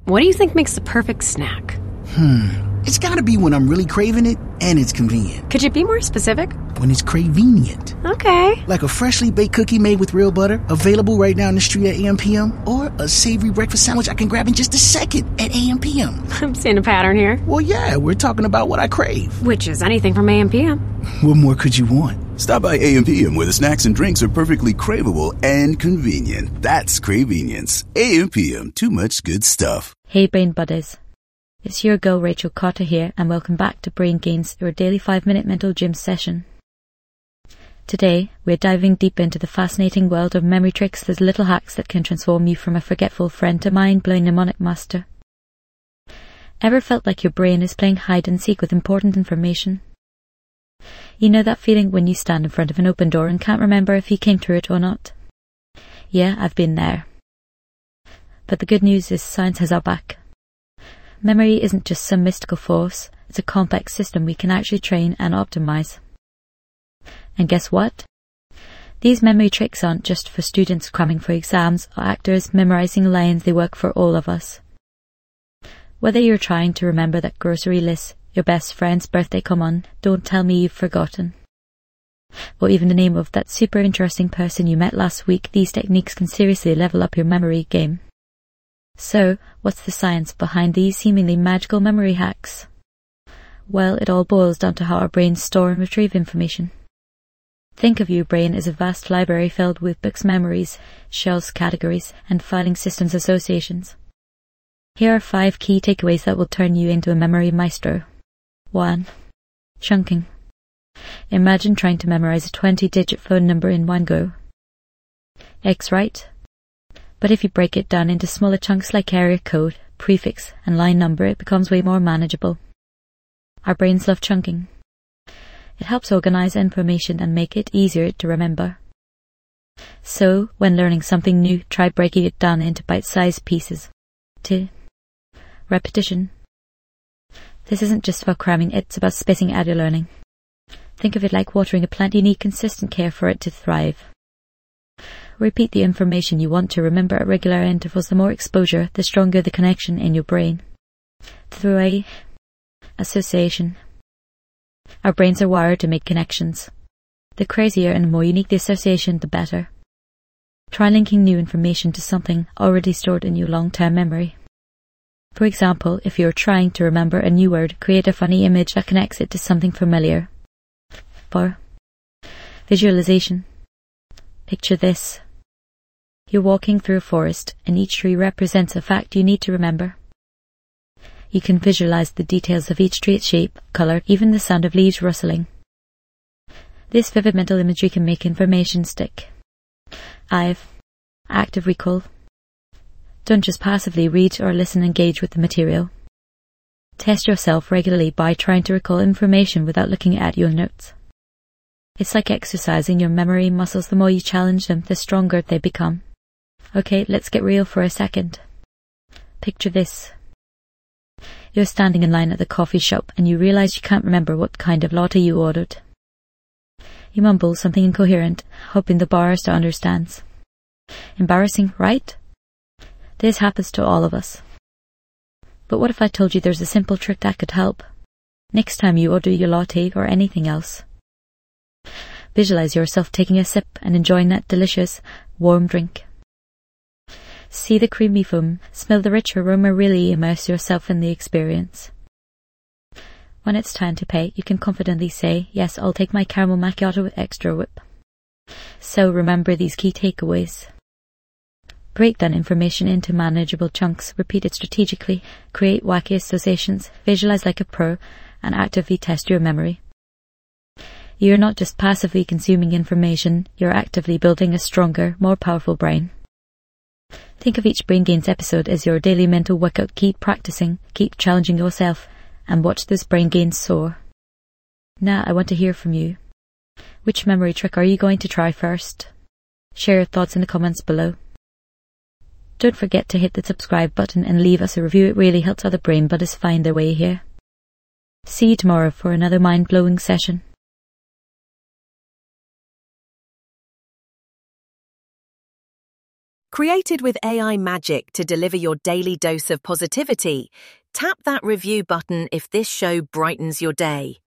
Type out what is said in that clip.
What do you think makes the perfect snack? It's gotta be when I'm really craving it and it's convenient. Could you be more specific? When it's cravenient. Okay. Like a freshly baked cookie made with real butter, available right now in the street at AM/PM, or a savory breakfast sandwich I can grab in just a second at AM/PM. I'm seeing a pattern here. Well, yeah, we're talking about what I crave. Which is anything from AM/PM. What more could you want? Stop by AM/PM where the snacks and drinks are perfectly craveable and convenient. That's Cravenience. AM/PM, too much good stuff. Hey Brain Buddies. It's your girl Rachel Cotter here, and welcome back to Brain Gains, your daily 5-minute mental gym session. Today, we're diving deep into the fascinating world of memory tricks, those little hacks that can transform you from a forgetful friend to mind-blowing mnemonic master. Ever felt like your brain is playing hide and seek with important information? You know that feeling when you stand in front of an open door and can't remember if you came through it or not? Yeah, I've been there. But the good news is science has our back. Memory isn't just some mystical force, it's a complex system we can actually train and optimize. And guess what? These memory tricks aren't just for students cramming for exams or actors memorizing lines, they work for all of us. Whether you're trying to remember that grocery list, your best friend's birthday come on, don't tell me you've forgotten, or even the name of that super interesting person you met last week, these techniques can seriously level up your memory game. So, what's the science behind these seemingly magical memory hacks? Well, it all boils down to how our brains store and retrieve information. Think of your brain as a vast library filled with books, memories, shells, categories, and filing systems associations. Here are 5 key takeaways that will turn you into a memory maestro. 1. Chunking. Imagine trying to memorize a 20-digit phone number in one go. X right? But if you break it down into smaller chunks like area code, prefix, and line number, it becomes way more manageable. Our brains love chunking. It helps organize information and make it easier to remember. So, when learning something new, try breaking it down into bite-sized pieces. 2. Repetition. This isn't just about cramming, it's about spacing out your learning. Think of it like watering a plant, you need consistent care for it to thrive. Repeat the information you want to remember at regular intervals. The more exposure, the stronger the connection in your brain. 3. Association. Our brains are wired to make connections. The crazier and more unique the association, the better. Try linking new information to something already stored in your long-term memory. For example, if you're trying to remember a new word, create a funny image that connects it to something familiar. 4. Visualization. Picture this. You're walking through a forest, and each tree represents a fact you need to remember. You can visualize the details of each tree, its shape, color, even the sound of leaves rustling. This vivid mental imagery can make information stick. 5. Active recall. Don't just passively read or listen, engage with the material. Test yourself regularly by trying to recall information without looking at your notes. It's like exercising your memory muscles. The more you challenge them, the stronger they become. Okay, let's get real for a second. Picture this. You're standing in line at the coffee shop and you realize you can't remember what kind of latte you ordered. You mumble something incoherent, hoping the barista understands. Embarrassing, right? This happens to all of us. But what if I told you there's a simple trick that could help? Next time you order your latte or anything else, visualize yourself taking a sip and enjoying that delicious, warm drink. See the creamy foam, smell the rich aroma, really immerse yourself in the experience. When it's time to pay, you can confidently say, yes, I'll take my caramel macchiato with extra whip. So remember these key takeaways. Break down information into manageable chunks, repeat it strategically, create wacky associations, visualize like a pro, and actively test your memory. You're not just passively consuming information, you're actively building a stronger, more powerful brain. Think of each Brain Gains episode as your daily mental workout. Keep practicing, keep challenging yourself, and watch those brain gains soar. Now I want to hear from you. Which memory trick are you going to try first? Share your thoughts in the comments below. Don't forget to hit the subscribe button and leave us a review. It really helps other brain buddies find their way here. See you tomorrow for another mind-blowing session. Created with AI magic to deliver your daily dose of positivity, tap that review button if this show brightens your day.